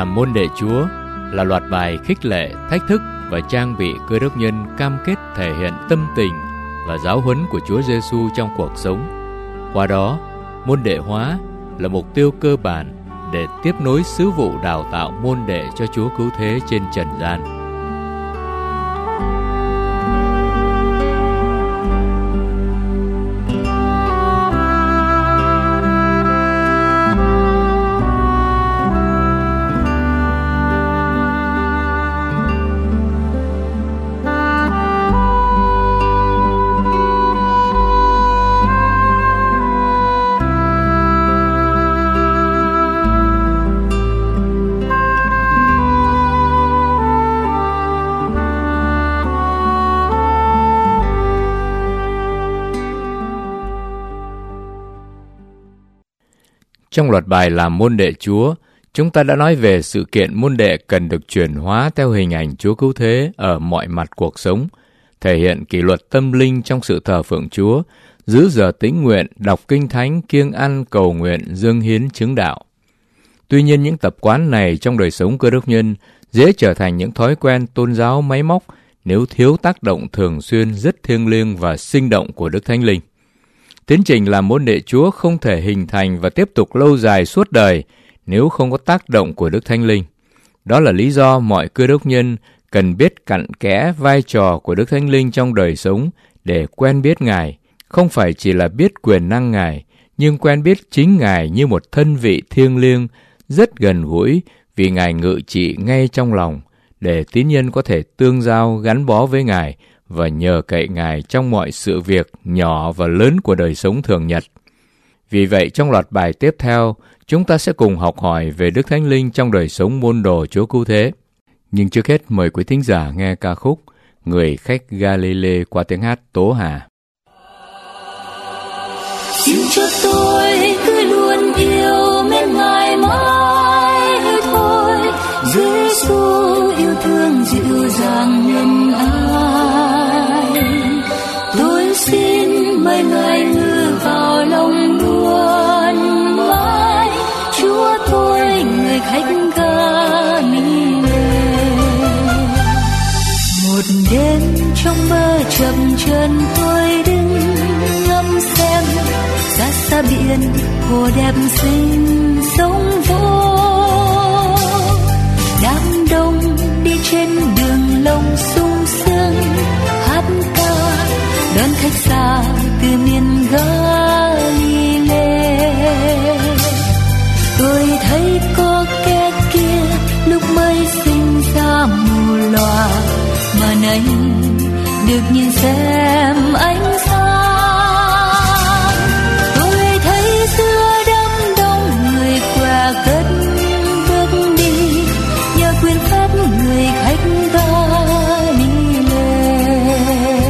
làm môn đệ Chúa là loạt bài khích lệ, thách thức và trang bị Cơ Đốc nhân cam kết thể hiện tâm tình và giáo huấn của Chúa Giêsu trong cuộc sống. Qua đó, môn đệ hóa là mục tiêu cơ bản để tiếp nối sứ vụ đào tạo môn đệ cho Chúa Cứu Thế trên trần gian. Trong loạt bài làm môn đệ Chúa, chúng ta đã nói về sự kiện môn đệ cần được chuyển hóa theo hình ảnh Chúa Cứu Thế ở mọi mặt cuộc sống, thể hiện kỷ luật tâm linh trong sự thờ phượng Chúa, giữ giờ tĩnh nguyện, đọc kinh thánh, kiêng ăn, cầu nguyện, dâng hiến chứng đạo. Tuy nhiên, những tập quán này trong đời sống Cơ Đốc nhân dễ trở thành những thói quen tôn giáo máy móc nếu thiếu tác động thường xuyên rất thiêng liêng và sinh động của Đức Thánh Linh. Tiến trình làm môn đệ Chúa không thể hình thành và tiếp tục lâu dài suốt đời nếu không có tác động của Đức Thánh Linh. Đó là lý do mọi Cơ Đốc nhân cần biết cặn kẽ vai trò của Đức Thánh Linh trong đời sống để quen biết Ngài, không phải chỉ là biết quyền năng Ngài, nhưng quen biết chính Ngài như một thân vị thiêng liêng, rất gần gũi vì Ngài ngự trị ngay trong lòng, để tín nhân có thể tương giao gắn bó với Ngài và nhờ cậy Ngài trong mọi sự việc nhỏ và lớn của đời sống thường nhật. Vì vậy, trong loạt bài tiếp theo, chúng ta sẽ cùng học hỏi về Đức Thánh Linh trong đời sống môn đồ Chúa Cứu Thế. Nhưng trước hết, mời quý thính giả nghe ca khúc Người khách Galilee qua tiếng hát Tố Hà. Xin cho tôi cứ luôn yêu mến Ngài mãi thôi. Giêsu yêu thương dịu dàng nhân ái, tôi xin mời Ngài ngự vào lòng luôn mãi. Chúa tôi người khách Galilee. Một đêm trong mơ chậm chân tôi đứng ngắm xem xa xa biển hồ đẹp xinh sóng vỗ. Đám đông đi trên đường lông sung sướng hát ca đón khách xa từ miền Galilee. Tôi thấy có kẻ kia lúc mới sinh ra mù lòa, mà nay được nhìn xem ánh sáng. Tôi thấy giữa đám đông người què cất bước đi, nhờ quyền phép người khách Galilee.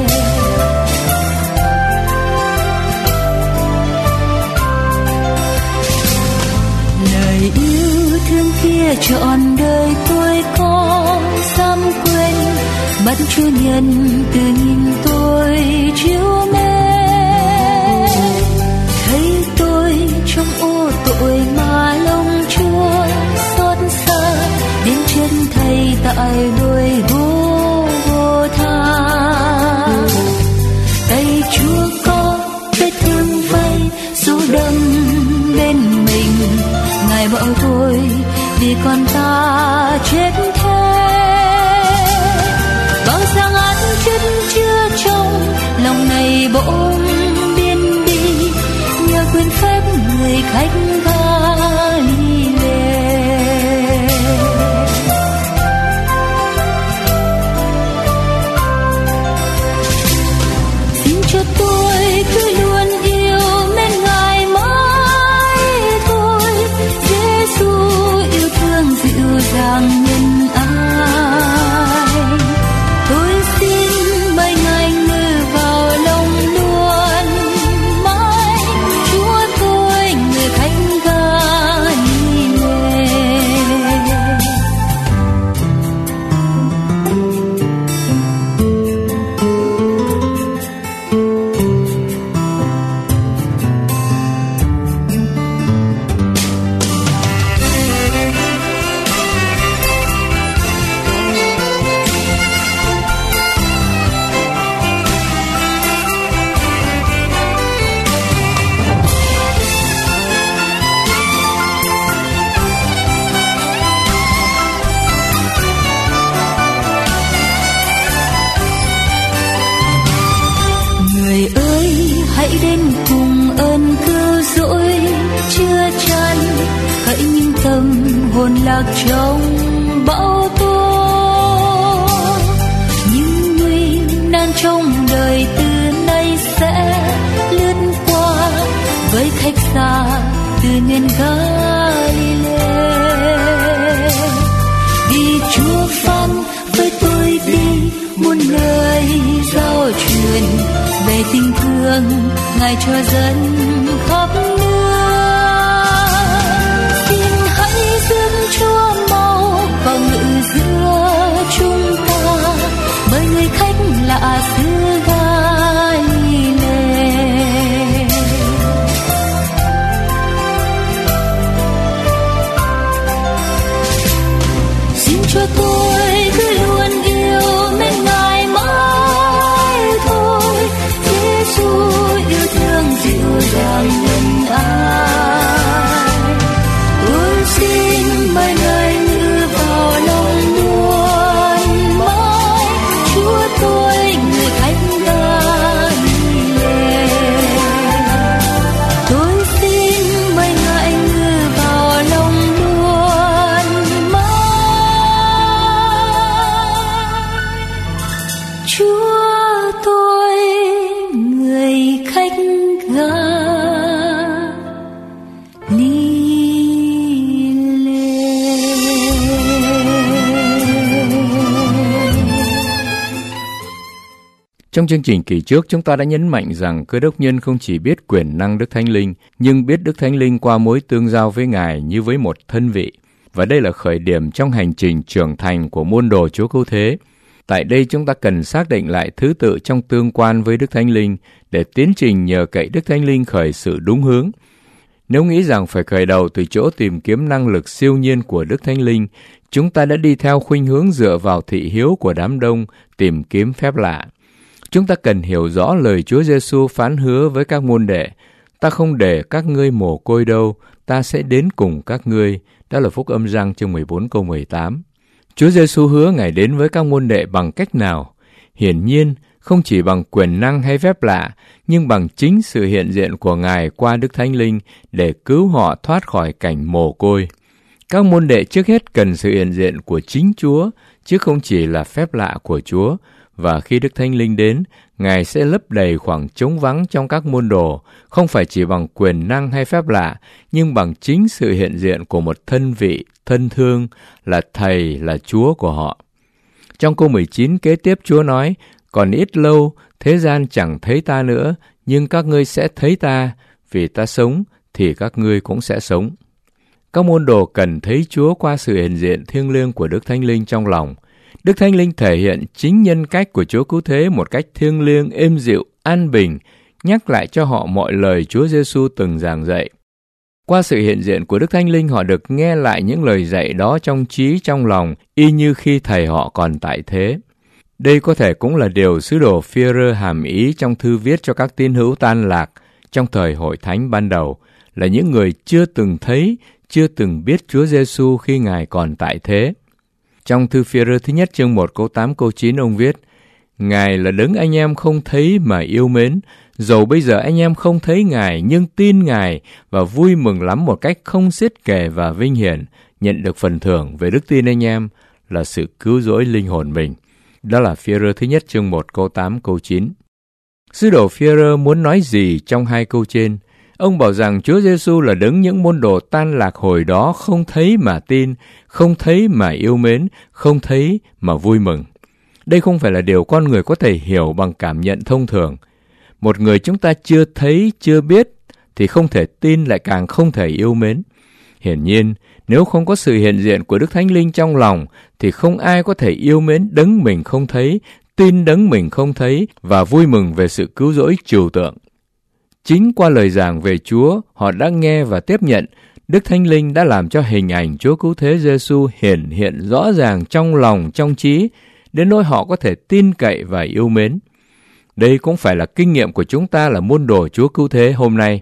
Lời yêu thương kia trọn đời tôi có dám quên, mắt Chúa nhân từ nhìn tôi chiếu mến. Thấy tôi trong ô tội mà lòng Chúa xót xa, đến chân Thầy tại đôi vô tha. Tay Chúa có vết thương vây dấu đâm bên mình, Ngài bảo tôi vì con ta chết thế. Bao rằng án chất chưa trong lòng này bỗng biến đi, nhờ quyền phép người khách Galilee. Xin cho tôi cứ luôn yêu mến Ngài mãi thôi. Giêsu yêu thương dịu dàng nhân ái, tôi xin mời Ngài ngự vào lòng luôn mãi. Chúa tôi người khách Galilee. lạc trong bão tố. Những nguy nan trong đời từ nay sẽ lướt qua với khách xa từ miền Galilee. Vì Chúa phán với tôi đi muôn nơi giao truyền về tình thương Ngài cho dân khắp nước. Xin hãy dâng Chúa mau vào ngự giữa chúng ta, bởi người khách lạ xứ Galilee. Xin cho tôi cứ luôn yêu mến Ngài mãi thôi. Giêsu yêu thương dịu dàng nhân ái, tôi xin mời Ngài ngự vào lòng muôn mãi. Chúa tôi người khách Galilee, tôi xin mời Ngài ngự vào lòng muôn mãi. Chúa tôi người khách Trong chương trình kỳ trước, chúng ta đã nhấn mạnh rằng Cơ Đốc nhân không chỉ biết quyền năng Đức Thánh Linh, nhưng biết Đức Thánh Linh qua mối tương giao với Ngài như với một thân vị. Và đây là khởi điểm trong hành trình trưởng thành của môn đồ Chúa Cứu Thế. Tại đây chúng ta cần xác định lại thứ tự trong tương quan với Đức Thánh Linh để tiến trình nhờ cậy Đức Thánh Linh khởi sự đúng hướng. Nếu nghĩ rằng phải khởi đầu từ chỗ tìm kiếm năng lực siêu nhiên của Đức Thánh Linh, chúng ta đã đi theo khuynh hướng dựa vào thị hiếu của đám đông tìm kiếm phép lạ. Chúng ta cần hiểu rõ lời Chúa Giêsu phán hứa với các môn đệ: ta không để các ngươi mồ côi đâu, ta sẽ đến cùng các ngươi. Đó là Phúc Âm Giăng chương 14 câu 18. Chúa Giêsu hứa Ngài đến với các môn đệ bằng cách nào? Hiển nhiên, không chỉ bằng quyền năng hay phép lạ, nhưng bằng chính sự hiện diện của Ngài qua Đức Thánh Linh để cứu họ thoát khỏi cảnh mồ côi. Các môn đệ trước hết cần sự hiện diện của chính Chúa, chứ không chỉ là phép lạ của Chúa. Và khi Đức Thánh Linh đến, Ngài sẽ lấp đầy khoảng trống vắng trong các môn đồ, không phải chỉ bằng quyền năng hay phép lạ, nhưng bằng chính sự hiện diện của một thân vị, thân thương, là Thầy, là Chúa của họ. Trong câu 19 kế tiếp Chúa nói: còn ít lâu, thế gian chẳng thấy ta nữa, nhưng các ngươi sẽ thấy ta, vì ta sống thì các ngươi cũng sẽ sống. Các môn đồ cần thấy Chúa qua sự hiện diện thiêng liêng của Đức Thánh Linh trong lòng. Đức Thánh Linh thể hiện chính nhân cách của Chúa Cứu Thế một cách thiêng liêng, êm dịu, an bình, nhắc lại cho họ mọi lời Chúa Giêsu từng giảng dạy. Qua sự hiện diện của Đức Thánh Linh, họ được nghe lại những lời dạy đó trong trí, trong lòng, y như khi Thầy họ còn tại thế. Đây có thể cũng là điều sứ đồ Phi-e-rơ hàm ý trong thư viết cho các tín hữu tan lạc trong thời hội thánh ban đầu, là những người chưa từng thấy, chưa từng biết Chúa Giêsu khi Ngài còn tại thế. Trong thư Phi-e-rơ thứ nhất chương 1 câu 8 câu 9 ông viết: Ngài là đấng anh em không thấy mà yêu mến, dầu bây giờ anh em không thấy Ngài nhưng tin Ngài và vui mừng lắm một cách không xiết kể và vinh hiển, nhận được phần thưởng về đức tin anh em là sự cứu rỗi linh hồn mình. Đó là Phi-e-rơ thứ nhất chương 1 câu 8 câu 9. Sứ đồ Phi-e-rơ muốn nói gì trong hai câu trên? Ông bảo rằng Chúa Giêsu là đấng những môn đồ tan lạc hồi đó không thấy mà tin, không thấy mà yêu mến, không thấy mà vui mừng. Đây không phải là điều con người có thể hiểu bằng cảm nhận thông thường. Một người chúng ta chưa thấy, chưa biết thì không thể tin, lại càng không thể yêu mến. Hiển nhiên, nếu không có sự hiện diện của Đức Thánh Linh trong lòng thì không ai có thể yêu mến đấng mình không thấy, tin đấng mình không thấy và vui mừng về sự cứu rỗi trừu tượng. Chính qua lời giảng về Chúa, họ đã nghe và tiếp nhận, Đức Thánh Linh đã làm cho hình ảnh Chúa Cứu Thế Giêsu hiển hiện rõ ràng trong lòng, trong trí, đến nỗi họ có thể tin cậy và yêu mến. Đây cũng phải là kinh nghiệm của chúng ta là môn đồ Chúa Cứu Thế hôm nay.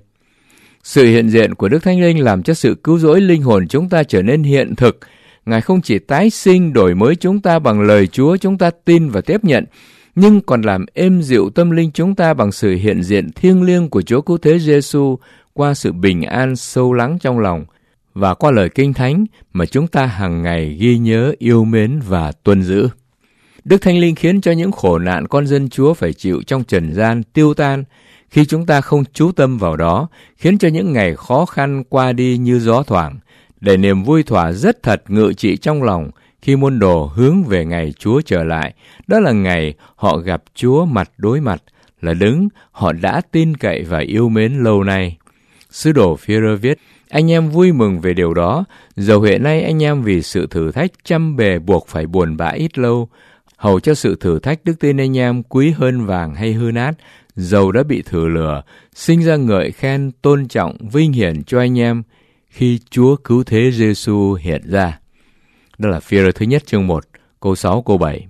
Sự hiện diện của Đức Thánh Linh làm cho sự cứu rỗi linh hồn chúng ta trở nên hiện thực. Ngài không chỉ tái sinh, đổi mới chúng ta bằng lời Chúa chúng ta tin và tiếp nhận, nhưng còn làm êm dịu tâm linh chúng ta bằng sự hiện diện thiêng liêng của Chúa Cứu Thế Giêsu qua sự bình an sâu lắng trong lòng. và qua lời Kinh Thánh mà chúng ta hàng ngày ghi nhớ, yêu mến và tuân giữ. Đức Thánh Linh khiến cho những khổ nạn con dân Chúa phải chịu trong trần gian tiêu tan khi chúng ta không chú tâm vào đó, khiến cho những ngày khó khăn qua đi như gió thoảng, để niềm vui thỏa rất thật ngự trị trong lòng khi môn đồ hướng về ngày Chúa trở lại. Đó là ngày họ gặp Chúa mặt đối mặt, là đấng họ đã tin cậy và yêu mến lâu nay. Sứ đồ Phi-e-rơ viết: anh em vui mừng về điều đó, dầu hiện nay anh em vì sự thử thách trăm bề buộc phải buồn bã ít lâu, hầu cho sự thử thách đức tin anh em quý hơn vàng hay hư nát, dầu đã bị thử lửa, sinh ra ngợi khen, tôn trọng, vinh hiển cho anh em khi Chúa cứu thế Giêsu hiện ra. Đó là Phi-e-rơ thứ nhất chương 1, câu 6, câu 7.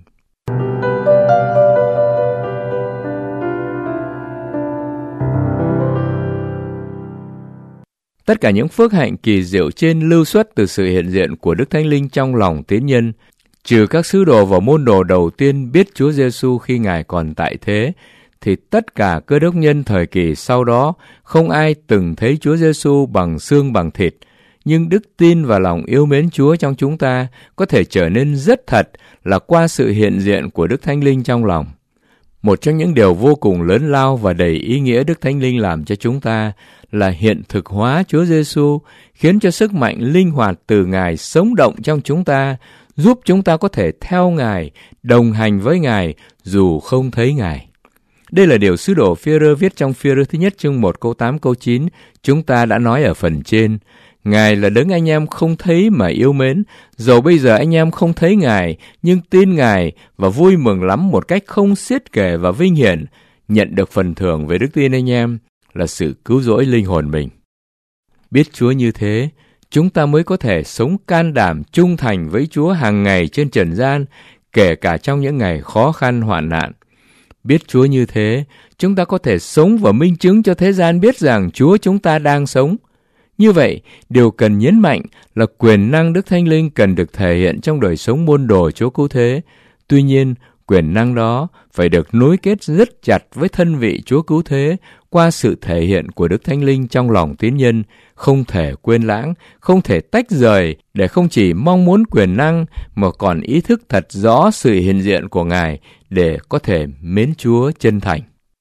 Tất cả những phước hạnh kỳ diệu trên lưu xuất từ sự hiện diện của Đức Thánh Linh trong lòng tín nhân, trừ các sứ đồ và môn đồ đầu tiên biết Chúa Giêsu khi Ngài còn tại thế, thì tất cả cơ đốc nhân thời kỳ sau đó không ai từng thấy Chúa Giêsu bằng xương bằng thịt, nhưng đức tin và lòng yêu mến Chúa trong chúng ta có thể trở nên rất thật là qua sự hiện diện của Đức Thánh Linh trong lòng. Một trong những điều vô cùng lớn lao và đầy ý nghĩa Đức Thánh Linh làm cho chúng ta là hiện thực hóa Chúa Giêsu, khiến cho sức mạnh linh hoạt từ Ngài sống động trong chúng ta, giúp chúng ta có thể theo Ngài, đồng hành với Ngài dù không thấy Ngài. Đây là điều sứ đồ Phi-e-rơ viết trong Phi-e-rơ thứ nhất chương 1 câu 8 câu 9, chúng ta đã nói ở phần trên. Ngài là đấng anh em không thấy mà yêu mến, dầu bây giờ anh em không thấy Ngài, nhưng tin Ngài và vui mừng lắm một cách không xiết kể và vinh hiển, nhận được phần thưởng về đức tin anh em là sự cứu rỗi linh hồn mình. Biết Chúa như thế, chúng ta mới có thể sống can đảm trung thành với Chúa hàng ngày trên trần gian, kể cả trong những ngày khó khăn hoạn nạn. Biết Chúa như thế, chúng ta có thể sống và minh chứng cho thế gian biết rằng Chúa chúng ta đang sống. Như vậy, điều cần nhấn mạnh là quyền năng Đức Thánh Linh cần được thể hiện trong đời sống môn đồ Chúa cứu thế. Tuy nhiên, quyền năng đó phải được nối kết rất chặt với thân vị Chúa cứu thế qua sự thể hiện của Đức Thánh Linh trong lòng tín nhân, không thể quên lãng, không thể tách rời để không chỉ mong muốn quyền năng mà còn ý thức thật rõ sự hiện diện của Ngài để có thể mến Chúa chân thành.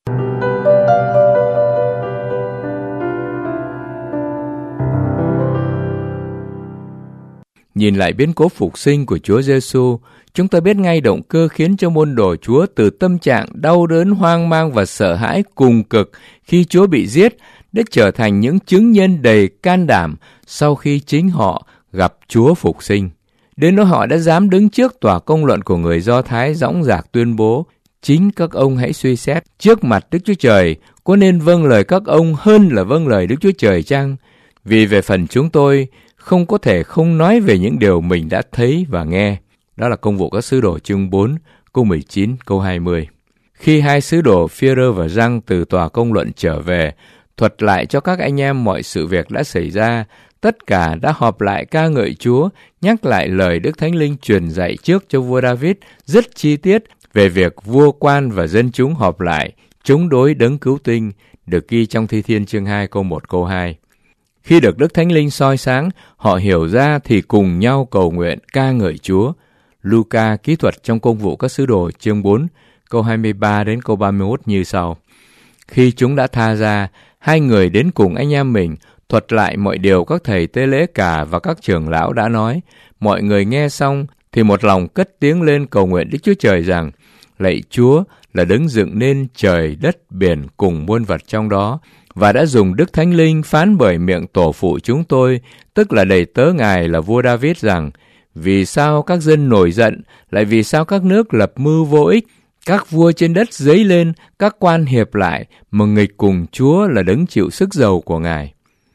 Nhìn lại biến cố phục sinh của Chúa Giêsu, chúng ta biết ngay động cơ khiến cho môn đồ Chúa từ tâm trạng đau đớn, hoang mang và sợ hãi cùng cực khi Chúa bị giết, để trở thành những chứng nhân đầy can đảm sau khi chính họ gặp Chúa phục sinh. Đến nỗi họ đã dám đứng trước tòa công luận của người Do Thái dõng dạc tuyên bố: chính các ông hãy suy xét trước mặt Đức Chúa Trời, có nên vâng lời các ông hơn là vâng lời Đức Chúa Trời chăng? Vì về phần chúng tôi, không có thể không nói về những điều mình đã thấy và nghe. Đó là Công vụ các sứ đồ chương 4, câu 19, câu 20. Khi hai sứ đồ Phi-e-rơ và Giăng từ tòa công luận trở về, thuật lại cho các anh em mọi sự việc đã xảy ra, tất cả đã họp lại ca ngợi Chúa, nhắc lại lời Đức Thánh Linh truyền dạy trước cho vua David rất chi tiết về việc vua quan và dân chúng họp lại, chống đối đấng cứu tinh, được ghi trong Thi Thiên chương 2 câu 1 câu 2. Khi được Đức Thánh Linh soi sáng, họ hiểu ra thì cùng nhau cầu nguyện ca ngợi Chúa. Luca ký thuật trong Công vụ các sứ đồ chương 4, câu 23 đến câu 31 như sau. Khi chúng đã tha ra, hai người đến cùng anh em mình, thuật lại mọi điều các thầy tế lễ cả và các trưởng lão đã nói. Mọi người nghe xong thì một lòng cất tiếng lên cầu nguyện Đức Chúa Trời rằng: lạy Chúa là đấng dựng nên trời, đất, biển cùng muôn vật trong đó, và đã dùng Đức Thánh Linh phán bởi miệng tổ phụ chúng tôi, tức là đầy tớ Ngài là vua David rằng: vì sao các dân nổi giận, lại vì sao các nước lập mưu vô ích, các vua trên đất dấy lên, các quan hiệp lại, mà nghịch cùng Chúa là đấng chịu sức dầu của Ngài.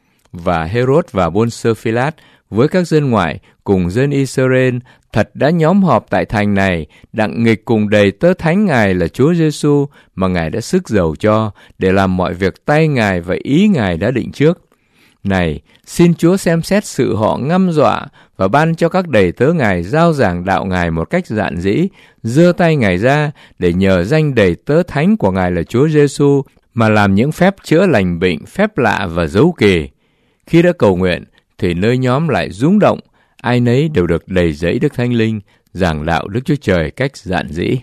Và Herod và Pôn-sơ-phi-lát với các dân ngoại cùng dân Israel thật đã nhóm họp tại thành này, đặng nghịch cùng đầy tớ thánh Ngài là Chúa Giêsu mà Ngài đã sức dầu cho, để làm mọi việc tay Ngài và ý Ngài đã định trước. Này, xin Chúa xem xét sự họ ngăm dọa và ban cho các đầy tớ Ngài giao giảng đạo Ngài một cách dạn dĩ, giơ tay Ngài ra để nhờ danh đầy tớ thánh của Ngài là Chúa Giêsu mà làm những phép chữa lành bệnh, phép lạ và dấu kỳ. Khi đã cầu nguyện thì nơi nhóm lại rung động, ai nấy đều được đầy dẫy Đức Thánh Linh, giảng đạo Đức Chúa Trời cách dạn dĩ.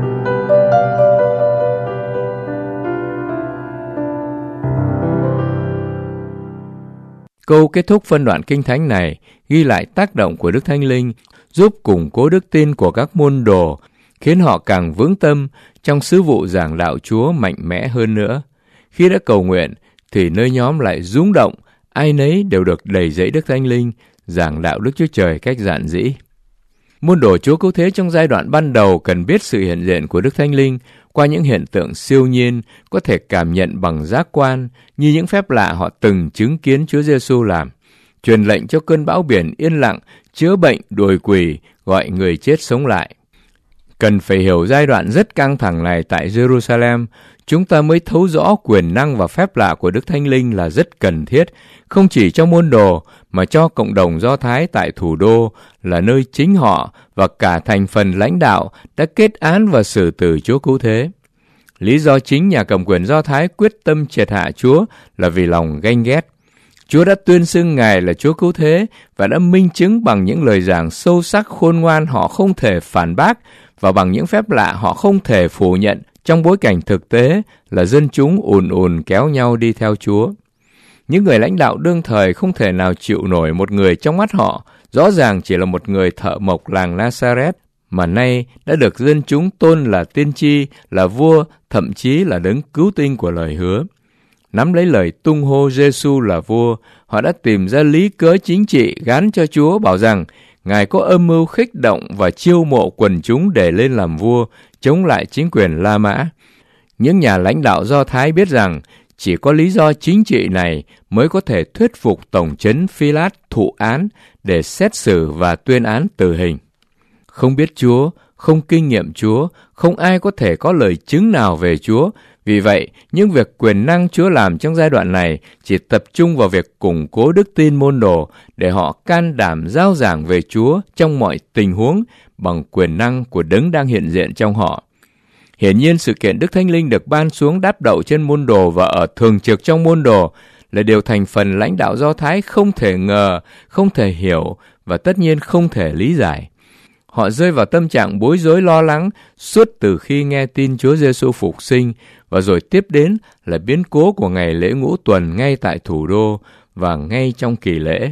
Câu kết thúc phân đoạn Kinh Thánh này ghi lại tác động của Đức Thánh Linh, giúp củng cố đức tin của các môn đồ, khiến họ càng vững tâm trong sứ vụ giảng đạo Chúa mạnh mẽ hơn nữa. Khi đã cầu nguyện, thì nơi nhóm lại rung động, ai nấy đều được đầy dẫy Đức Thánh Linh, giảng đạo Đức Chúa Trời cách dạn dĩ. Môn đồ Chúa Cứu Thế trong giai đoạn ban đầu cần biết sự hiện diện của Đức Thánh Linh qua những hiện tượng siêu nhiên, có thể cảm nhận bằng giác quan, như những phép lạ họ từng chứng kiến Chúa Giêsu làm, truyền lệnh cho cơn bão biển yên lặng, chữa bệnh, đuổi quỷ, gọi người chết sống lại. Cần phải hiểu giai đoạn rất căng thẳng này tại Jerusalem, chúng ta mới thấu rõ quyền năng và phép lạ của Đức Thánh Linh là rất cần thiết, không chỉ cho môn đồ, mà cho cộng đồng Do Thái tại thủ đô, là nơi chính họ và cả thành phần lãnh đạo đã kết án và xử tử Chúa Cứu Thế. Lý do chính nhà cầm quyền Do Thái quyết tâm triệt hạ Chúa là vì lòng ganh ghét. Chúa đã tuyên xưng Ngài là Chúa Cứu Thế và đã minh chứng bằng những lời giảng sâu sắc khôn ngoan họ không thể phản bác và bằng những phép lạ họ không thể phủ nhận, trong bối cảnh thực tế là dân chúng ùn ùn kéo nhau đi theo Chúa. Những người lãnh đạo đương thời không thể nào chịu nổi một người trong mắt họ rõ ràng chỉ là một người thợ mộc làng Nazareth, mà nay đã được dân chúng tôn là tiên tri, là vua, thậm chí là đấng cứu tinh của lời hứa. Nắm lấy lời tung hô Giêsu là vua, họ đã tìm ra lý cớ chính trị gán cho Chúa, bảo rằng Ngài có âm mưu khích động và chiêu mộ quần chúng để lên làm vua, chống lại chính quyền La Mã. Những nhà lãnh đạo Do Thái biết rằng chỉ có lý do chính trị này mới có thể thuyết phục tổng trấn Phi-lát thụ án để xét xử và tuyên án tử hình. Không biết Chúa, không kinh nghiệm Chúa, không ai có thể có lời chứng nào về Chúa. Vì vậy, những việc quyền năng Chúa làm trong giai đoạn này chỉ tập trung vào việc củng cố đức tin môn đồ để họ can đảm rao giảng về Chúa trong mọi tình huống bằng quyền năng của đấng đang hiện diện trong họ. Hiển nhiên, sự kiện Đức Thánh Linh được ban xuống đáp đậu trên môn đồ và ở thường trực trong môn đồ là điều thành phần lãnh đạo Do Thái không thể ngờ, không thể hiểu và tất nhiên không thể lý giải. Họ rơi vào tâm trạng bối rối lo lắng suốt từ khi nghe tin Chúa Giêsu phục sinh, và rồi tiếp đến là biến cố của ngày lễ Ngũ Tuần ngay tại thủ đô và ngay trong kỳ lễ.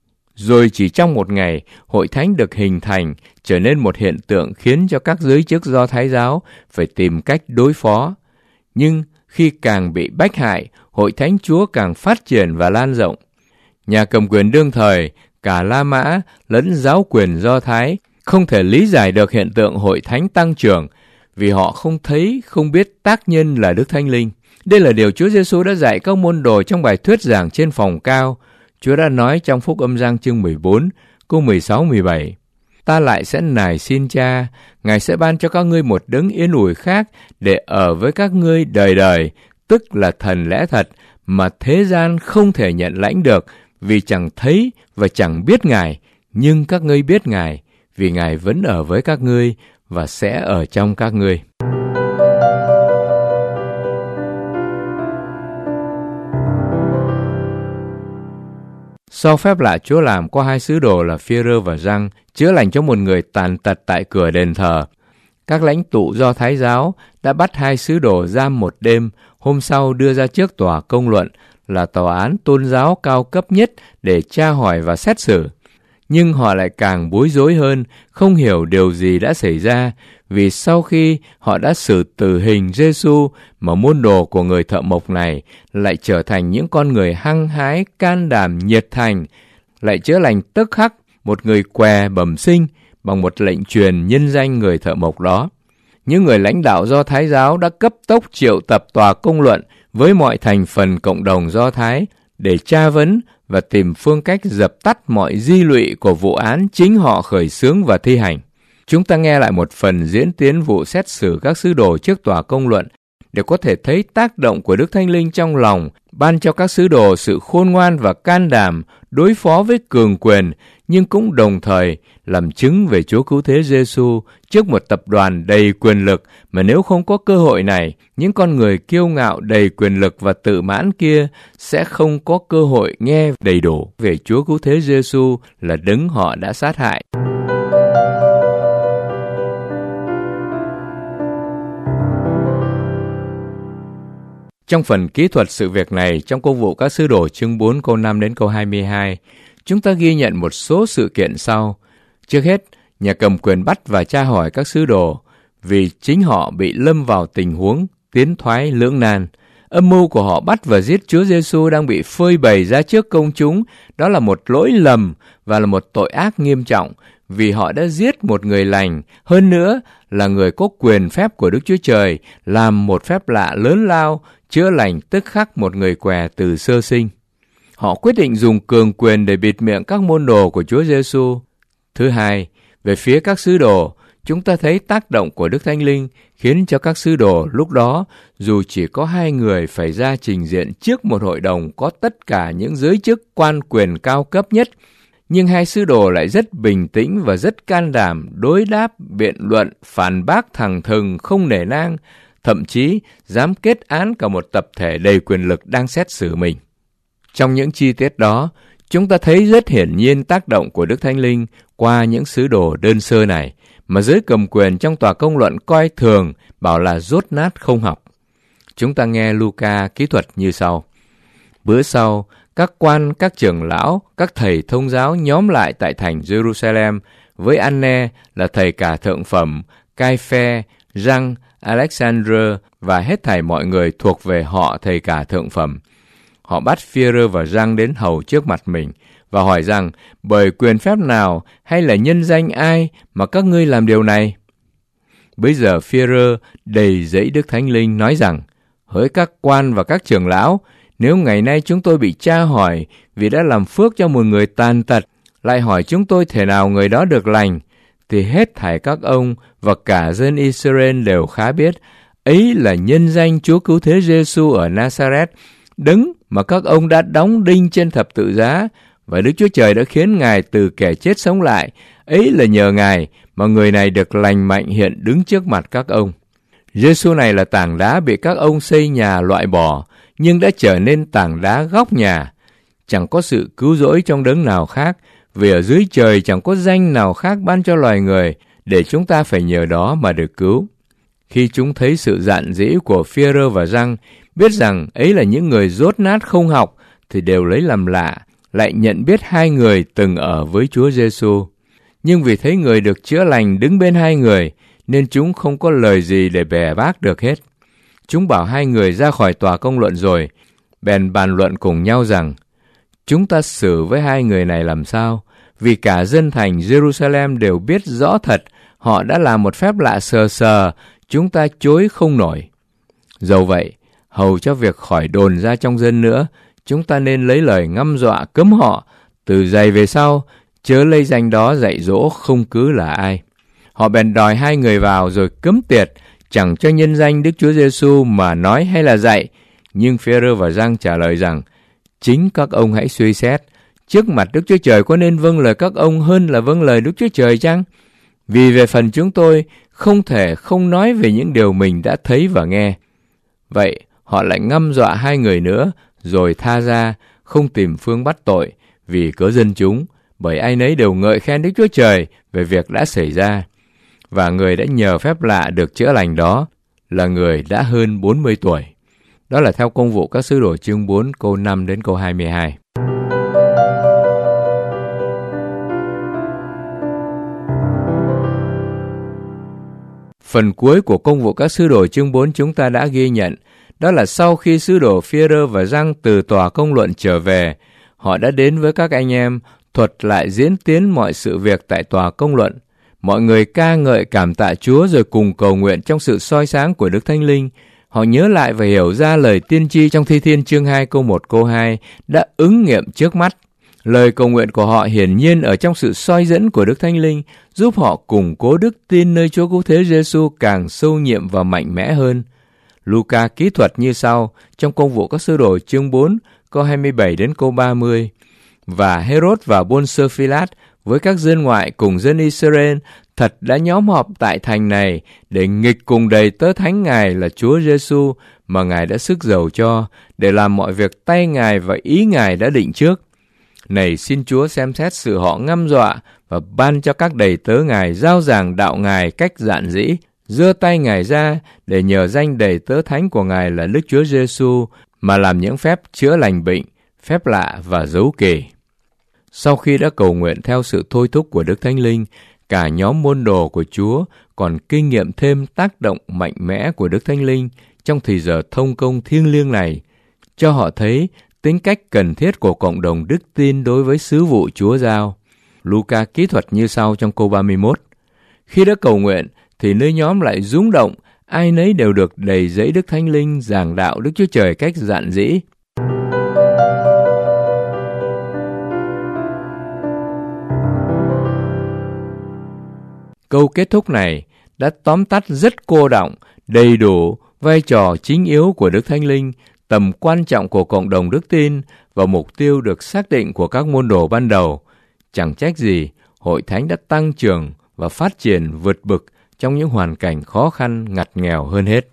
Rồi chỉ trong một ngày, hội thánh được hình thành, trở nên một hiện tượng khiến cho các giới chức Do Thái giáo phải tìm cách đối phó. Nhưng khi càng bị bách hại, hội thánh Chúa càng phát triển và lan rộng. Nhà cầm quyền đương thời, cả La Mã lẫn giáo quyền Do Thái không thể lý giải được hiện tượng hội thánh tăng trưởng, vì họ không thấy, không biết tác nhân là Đức Thánh Linh. Đây là điều Chúa Giêsu đã dạy các môn đồ trong bài thuyết giảng trên phòng cao. Chúa đã nói trong Phúc Âm Giăng chương 14, câu 16-17: Ta lại sẽ nài xin Cha, Ngài sẽ ban cho các ngươi một đấng yên ủi khác để ở với các ngươi đời đời, tức là Thần lẽ thật mà thế gian không thể nhận lãnh được, vì chẳng thấy và chẳng biết Ngài, nhưng các ngươi biết Ngài, vì Ngài vẫn ở với các ngươi và sẽ ở trong các ngươi. Sau phép lạ Chúa làm qua hai sứ đồ là Phi-e-rơ và Giăng, chữa lành cho một người tàn tật tại cửa đền thờ, các lãnh tụ Do Thái giáo đã bắt hai sứ đồ giam một đêm, hôm sau đưa ra trước tòa công luận, là tòa án tôn giáo cao cấp nhất để tra hỏi và xét xử. Nhưng họ lại càng bối rối hơn, không hiểu điều gì đã xảy ra, vì sau khi họ đã xử tử hình Giêsu, mà môn đồ của người thợ mộc này lại trở thành những con người hăng hái, can đảm, nhiệt thành, lại chữa lành tức khắc một người què bẩm sinh bằng một lệnh truyền nhân danh người thợ mộc đó. Những người lãnh đạo Do Thái giáo đã cấp tốc triệu tập tòa công luận với mọi thành phần cộng đồng Do Thái để tra vấn và tìm phương cách dập tắt mọi di lụy của vụ án chính họ khởi xướng và thi hành. Chúng ta nghe lại một phần diễn tiến vụ xét xử các sứ đồ trước tòa công luận để có thể thấy tác động của Đức Thánh Linh trong lòng, ban cho các sứ đồ sự khôn ngoan và can đảm đối phó với cường quyền, nhưng cũng đồng thời làm chứng về Chúa Cứu Thế Giêsu trước một tập đoàn đầy quyền lực, mà nếu không có cơ hội này, những con người kiêu ngạo đầy quyền lực và tự mãn kia sẽ không có cơ hội nghe đầy đủ về Chúa Cứu Thế Giêsu là đấng họ đã sát hại. Trong phần kỹ thuật sự việc này, trong Công vụ các sứ đồ chương 4 câu 5 đến câu 22, chúng ta ghi nhận một số sự kiện sau. Trước hết, nhà cầm quyền bắt và tra hỏi các sứ đồ vì chính họ bị lâm vào tình huống tiến thoái lưỡng nan. Âm mưu của họ bắt và giết Chúa Giêsu đang bị phơi bày ra trước công chúng. Đó là một lỗi lầm và là một tội ác nghiêm trọng vì họ đã giết một người lành, hơn nữa là người có quyền phép của Đức Chúa Trời, làm một phép lạ lớn lao, chữa lành tức khắc một người què từ sơ sinh. Họ quyết định dùng cường quyền để bịt miệng các môn đồ của Chúa Giêsu. Thứ hai, về phía các sứ đồ, chúng ta thấy tác động của Đức Thánh Linh khiến cho các sứ đồ lúc đó, dù chỉ có 2 người phải ra trình diện trước một hội đồng có tất cả những giới chức quan quyền cao cấp nhất, nhưng 2 sứ đồ lại rất bình tĩnh và rất can đảm đối đáp, biện luận, phản bác thẳng thừng, không nể nang, thậm chí dám kết án cả một tập thể đầy quyền lực đang xét xử mình. Trong những chi tiết đó, chúng ta thấy rất hiển nhiên tác động của Đức Thánh Linh qua những sứ đồ đơn sơ này, mà giới cầm quyền trong tòa công luận coi thường, bảo là dốt nát không học. Chúng ta nghe Luca kỹ thuật như sau. Bữa sau, các quan, các trưởng lão, các thầy thông giáo nhóm lại tại thành Jerusalem với Anne là thầy cả thượng phẩm, Cai-phe, Răng, Alexander và hết thảy mọi người thuộc về họ thầy cả thượng phẩm. Họ bắt Phi-e-rơ và Răng đến hầu trước mặt mình và hỏi rằng bởi quyền phép nào hay là nhân danh ai mà các ngươi làm điều này? Bây giờ Phi-e-rơ đầy dẫy Đức Thánh Linh nói rằng: hỡi các quan và các trưởng lão, nếu ngày nay chúng tôi bị tra hỏi vì đã làm phước cho một người tàn tật, lại hỏi chúng tôi thể nào người đó được lành, thì hết thảy các ông và cả dân Israel đều khá biết, ấy là nhân danh Chúa Cứu Thế Giêsu ở Nazareth, đấng mà các ông đã đóng đinh trên thập tự giá, và Đức Chúa Trời đã khiến Ngài từ kẻ chết sống lại. Ấy là nhờ Ngài mà người này được lành mạnh hiện đứng trước mặt các ông. Giêsu này là tảng đá bị các ông xây nhà loại bỏ, nhưng đã trở nên tảng đá góc nhà. Chẳng có sự cứu rỗi trong đấng nào khác, vì ở dưới trời chẳng có danh nào khác ban cho loài người, để chúng ta phải nhờ đó mà được cứu. Khi chúng thấy sự dạn dĩ của Phi-e-rơ và Răng, biết rằng ấy là những người dốt nát không học, thì đều lấy làm lạ, lại nhận biết 2 người từng ở với Chúa Giêsu. Nhưng vì thấy người được chữa lành đứng bên 2 người, nên chúng không có lời gì để bẻ bác được hết. Chúng bảo 2 người ra khỏi tòa công luận rồi, bèn bàn luận cùng nhau rằng: chúng ta xử với 2 người này làm sao? Vì cả dân thành Jerusalem đều biết rõ thật, họ đã làm một phép lạ sờ sờ, chúng ta chối không nổi. Dẫu vậy, hầu cho việc khỏi đồn ra trong dân nữa, chúng ta nên lấy lời ngăm dọa cấm họ, từ giày về sau, chớ lấy danh đó dạy dỗ không cứ là ai. Họ bèn đòi 2 người vào rồi cấm tiệt, chẳng cho nhân danh Đức Chúa Giêsu mà nói hay là dạy. Nhưng Phi-e-rơ và Răng trả lời rằng: chính các ông hãy suy xét, trước mặt Đức Chúa Trời có nên vâng lời các ông hơn là vâng lời Đức Chúa Trời chăng? Vì về phần chúng tôi, không thể không nói về những điều mình đã thấy và nghe. Vậy, họ lại ngăm dọa 2 người nữa, rồi tha ra, không tìm phương bắt tội, vì cớ dân chúng, bởi ai nấy đều ngợi khen Đức Chúa Trời về việc đã xảy ra. Và người đã nhờ phép lạ được chữa lành đó là người đã hơn 40 tuổi. Đó là theo Công vụ các sứ đồ chương 4 câu 5 đến câu 22. Phần cuối của Công vụ các sứ đồ chương 4 chúng ta đã ghi nhận, đó là sau khi sứ đồ Phi-e-rơ và Răng từ tòa công luận trở về, họ đã đến với các anh em, thuật lại diễn tiến mọi sự việc tại tòa công luận. Mọi người ca ngợi cảm tạ Chúa rồi cùng cầu nguyện trong sự soi sáng của Đức Thánh Linh. Họ nhớ lại và hiểu ra lời tiên tri trong Thi Thiên chương 2 câu 1 câu 2 đã ứng nghiệm trước mắt. Lời cầu nguyện của họ hiển nhiên ở trong sự soi dẫn của Đức Thánh Linh, giúp họ củng cố đức tin nơi Chúa Cứu Thế Giêsu càng sâu nhiệm và mạnh mẽ hơn. Luca kỹ thuật như sau trong Công vụ các sứ đồ chương 4 câu 27 đến câu 30. Và Herod và Pôn-sơ Phi-lát với các dân ngoại cùng dân Israel thật đã nhóm họp tại thành này để nghịch cùng đầy tớ thánh Ngài là Chúa Giêsu mà Ngài đã sức giàu cho, để làm mọi việc tay Ngài và ý Ngài đã định trước. Này xin Chúa xem xét sự họ ngăm dọa và ban cho các đầy tớ Ngài rao giảng đạo Ngài cách dạn dĩ, giơ tay Ngài ra để nhờ danh đầy tớ thánh của Ngài là Đức Chúa Giêsu mà làm những phép chữa lành bệnh, phép lạ và dấu kỳ. Sau khi đã cầu nguyện theo sự thôi thúc của Đức Thánh Linh, cả nhóm môn đồ của Chúa còn kinh nghiệm thêm tác động mạnh mẽ của Đức Thánh Linh trong thời giờ thông công thiêng liêng này, cho họ thấy tính cách cần thiết của cộng đồng đức tin đối với sứ vụ Chúa giao. Luca kỹ thuật như sau trong câu 31. Khi đã cầu nguyện, thì nơi nhóm lại rung động, ai nấy đều được đầy dẫy Đức Thánh Linh giảng đạo Đức Chúa Trời cách dạn dĩ. Câu kết thúc này đã tóm tắt rất cô đọng, đầy đủ vai trò chính yếu của Đức Thánh Linh, tầm quan trọng của cộng đồng đức tin và mục tiêu được xác định của các môn đồ ban đầu. Chẳng trách gì, Hội Thánh đã tăng trưởng và phát triển vượt bực trong những hoàn cảnh khó khăn ngặt nghèo hơn hết.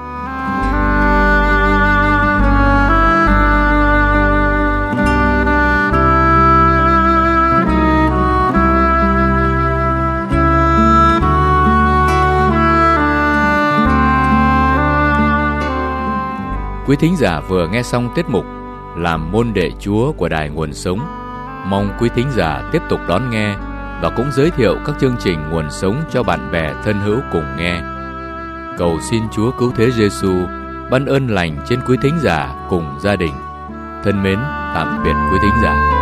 Quý thính giả vừa nghe xong tiết mục Làm môn đệ Chúa của Đài Nguồn Sống. Mong quý thính giả tiếp tục đón nghe và cũng giới thiệu các chương trình Nguồn Sống cho bạn bè thân hữu cùng nghe. Cầu xin Chúa Cứu Thế Giêsu ban ơn lành trên quý thính giả cùng gia đình. Thân mến, tạm biệt quý thính giả.